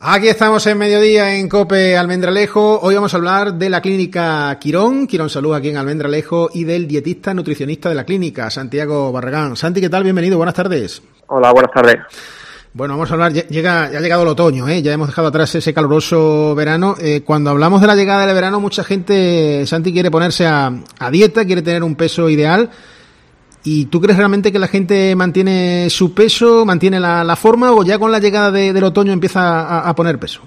Aquí estamos en Mediodía en COPE Almendralejo. Hoy vamos a hablar de la clínica Quirón Salud aquí en Almendralejo y del dietista nutricionista de la clínica, Santiago Barragán. Santi, ¿qué tal? Bienvenido, buenas tardes. Hola, buenas tardes. Bueno, vamos a hablar, ya ha llegado el otoño, ya hemos dejado atrás ese caluroso verano. Cuando hablamos de la llegada del verano, mucha gente, Santi, quiere ponerse a dieta, quiere tener un peso ideal. ¿Y tú crees realmente que la gente mantiene su peso, mantiene la forma, o ya con la llegada del otoño empieza a poner peso?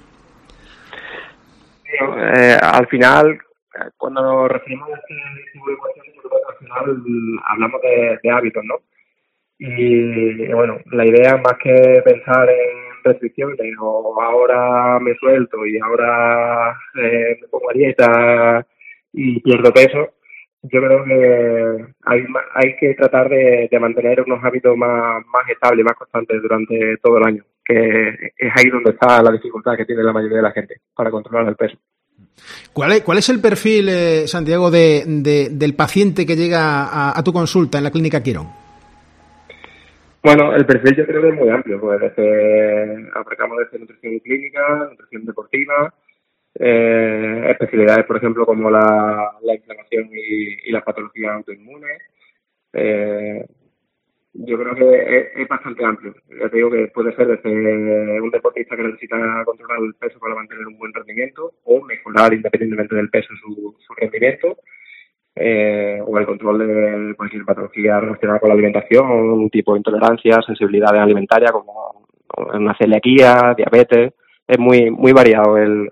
Al final, cuando nos referimos a este tipo de cuestiones, al final hablamos de hábitos, ¿no? Y bueno, la idea más que pensar en restricciones o ahora me suelto y ahora me pongo a dieta y pierdo peso, yo creo que hay que tratar de mantener unos hábitos más estables, más constantes durante todo el año, que es ahí donde está la dificultad que tiene la mayoría de la gente para controlar el peso. ¿Cuál es el perfil, Santiago, del paciente que llega a tu consulta en la clínica Quirón? Bueno, el perfil yo creo que es muy amplio, pues abarcamos desde nutrición clínica, nutrición deportiva, especialidades, por ejemplo, como la inflamación y las patologías autoinmunes. Yo creo que es bastante amplio. Ya te digo que puede ser desde un deportista que necesita controlar el peso para mantener un buen rendimiento o mejorar independientemente del peso su rendimiento. O el control de cualquier patología relacionada con la alimentación, tipo intolerancia, sensibilidades alimentarias como una celiaquía, diabetes. Es muy variado el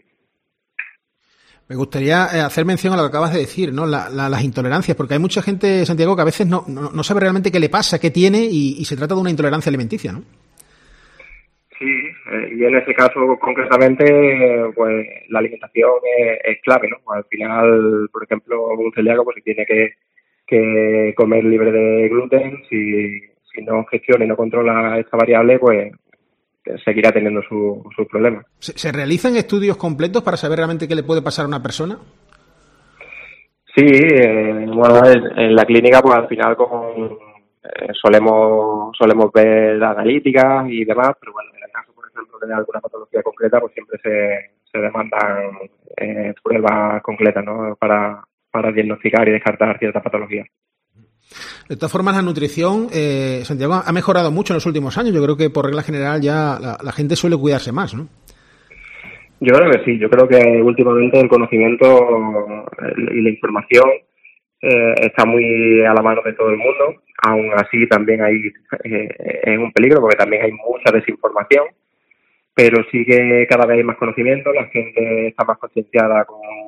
Me gustaría hacer mención a lo que acabas de decir, ¿no? Las intolerancias, porque hay mucha gente, Santiago, que a veces no sabe realmente qué le pasa, qué tiene, y se trata de una intolerancia alimenticia, ¿no? Sí, y en ese caso concretamente, pues la alimentación es clave, ¿no? Al final, por ejemplo, un celíaco pues tiene que comer libre de gluten. Si no gestiona y no controla esta variable, pues seguirá teniendo sus problemas. ¿Se realizan estudios completos para saber realmente qué le puede pasar a una persona? Sí, bueno, en la clínica pues al final solemos ver analíticas y demás, pero bueno, en el caso, por ejemplo, de alguna patología concreta, pues siempre se demandan pruebas concretas, ¿no? Para diagnosticar y descartar ciertas patologías. De todas formas, la nutrición, Santiago, ha mejorado mucho en los últimos años. Yo creo que por regla general ya la gente suele cuidarse más, ¿no? Yo creo que sí. Yo creo que últimamente el conocimiento y la información está muy a la mano de todo el mundo. Aún así también es un peligro porque también hay mucha desinformación, pero sí que cada vez hay más conocimiento, la gente está más concienciada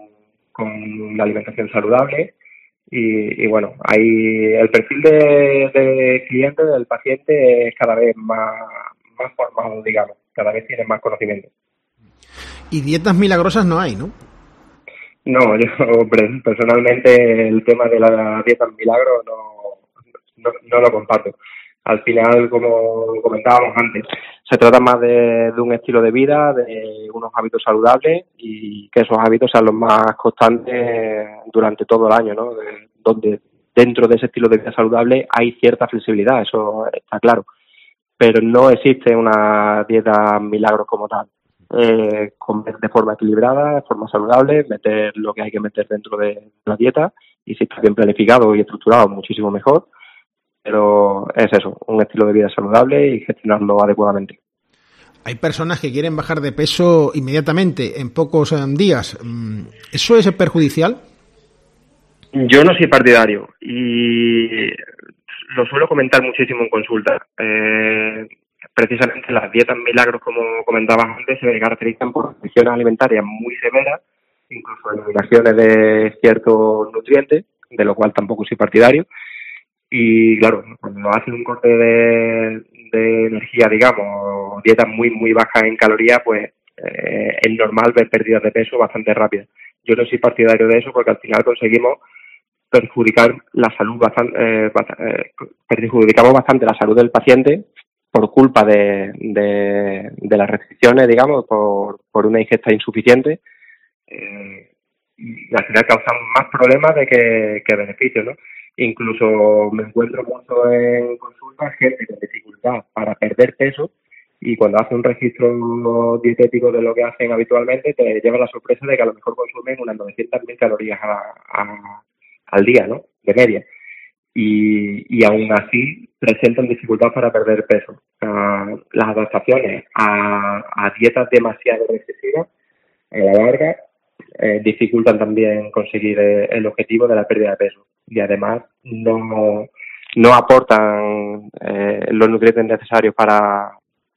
con la alimentación saludable y bueno, hay el perfil de cliente, del paciente es cada vez más formado, digamos, cada vez tiene más conocimiento. Y dietas milagrosas no hay, ¿no? No, yo personalmente el tema de la dieta milagro no lo comparto. Al final, como comentábamos antes, se trata más de un estilo de vida, de unos hábitos saludables y que esos hábitos sean los más constantes durante todo el año, ¿no? Donde dentro de ese estilo de vida saludable hay cierta flexibilidad, eso está claro. Pero no existe una dieta milagro como tal. Comer de forma equilibrada, de forma saludable, meter lo que hay que meter dentro de la dieta y si está bien planificado y estructurado, muchísimo mejor. Pero es eso, un estilo de vida saludable y gestionarlo adecuadamente. Hay personas que quieren bajar de peso inmediatamente, en pocos días. ¿Eso es perjudicial? Yo no soy partidario y lo suelo comentar muchísimo en consulta. Precisamente las dietas milagros, como comentabas antes, se caracterizan por restricciones alimentarias muy severas, incluso eliminaciones de ciertos nutrientes, de lo cual tampoco soy partidario. Y claro, cuando hacen un corte de energía, digamos, dietas muy bajas en calorías, pues es normal ver pérdidas de peso bastante rápidas. Yo no soy partidario de eso porque al final conseguimos perjudicamos bastante la salud del paciente por culpa de las restricciones, digamos, por una ingesta insuficiente, y al final causan más problemas de que beneficios, ¿no? Incluso me encuentro mucho en consultas gente con dificultad para perder peso y cuando haces un registro dietético de lo que hacen habitualmente, te lleva la sorpresa de que a lo mejor consumen unas 900.000 calorías al día, ¿no? De media. Y aún así presentan dificultad para perder peso. Las adaptaciones a dietas demasiado restrictivas a la larga dificultan también conseguir el objetivo de la pérdida de peso, y además no aportan los nutrientes necesarios para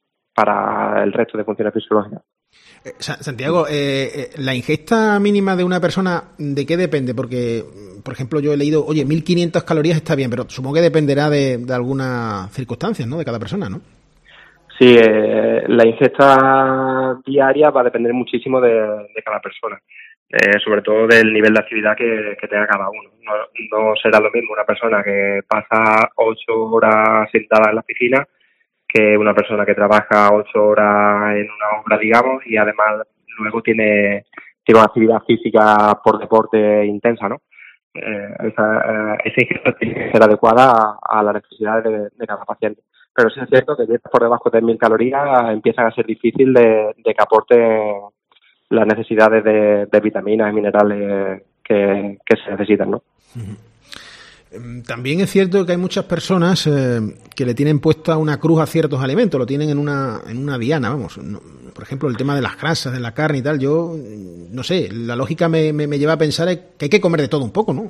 el resto de funciones fisiológicas. Santiago, la ingesta mínima de una persona, ¿de qué depende? Porque, por ejemplo, yo he leído, oye, 1.500 calorías está bien, pero supongo que dependerá de algunas circunstancias, ¿no? De cada persona, ¿no? Sí, la ingesta diaria va a depender muchísimo de cada persona, sobre todo del nivel de actividad que tenga cada uno. No será lo mismo una persona que pasa 8 horas sentada en la piscina que una persona que trabaja 8 horas en una obra, digamos, y además luego tiene una actividad física por deporte intensa, ¿no? Esa ingesta tiene que ser adecuada a las necesidades de cada paciente. Pero sí es cierto que dietas por debajo de 1.000 calorías empiezan a ser difícil de que aporten las necesidades de vitaminas y minerales que se necesitan, ¿no? También es cierto que hay muchas personas que le tienen puesta una cruz a ciertos alimentos, lo tienen en una diana, vamos. Por ejemplo, el tema de las grasas, de la carne y tal, yo no sé, la lógica me lleva a pensar que hay que comer de todo un poco, ¿no?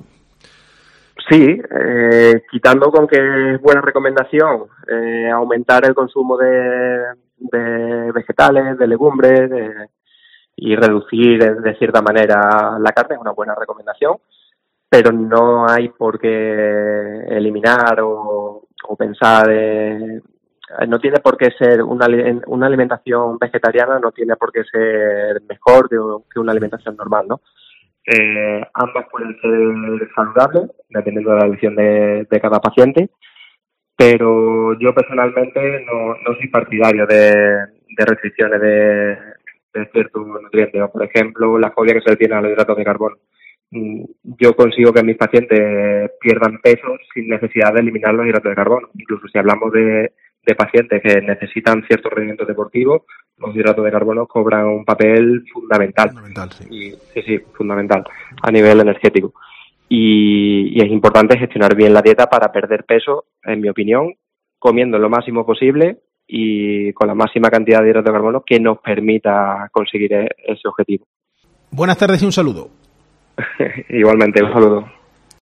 Sí, quitando con que es buena recomendación aumentar el consumo de vegetales, de legumbres y reducir de cierta manera la carne, es una buena recomendación, pero no hay por qué eliminar o pensar, no tiene por qué ser una alimentación vegetariana, no tiene por qué ser mejor que una alimentación normal, ¿no? Ambas pueden ser saludables, dependiendo de la elección de cada paciente, pero yo personalmente no soy partidario de restricciones de ciertos nutrientes, o por ejemplo la fobia que se le tiene a los hidratos de carbono. Yo consigo que mis pacientes pierdan peso sin necesidad de eliminar los hidratos de carbono. Incluso si hablamos de pacientes que necesitan ciertos rendimientos deportivos, los hidratos de carbono cobran un papel fundamental. Sí, fundamental a nivel energético. Y es importante gestionar bien la dieta para perder peso, en mi opinión, comiendo lo máximo posible y con la máxima cantidad de hidratos de carbono que nos permita conseguir ese objetivo. Buenas tardes y un saludo. Igualmente, un saludo.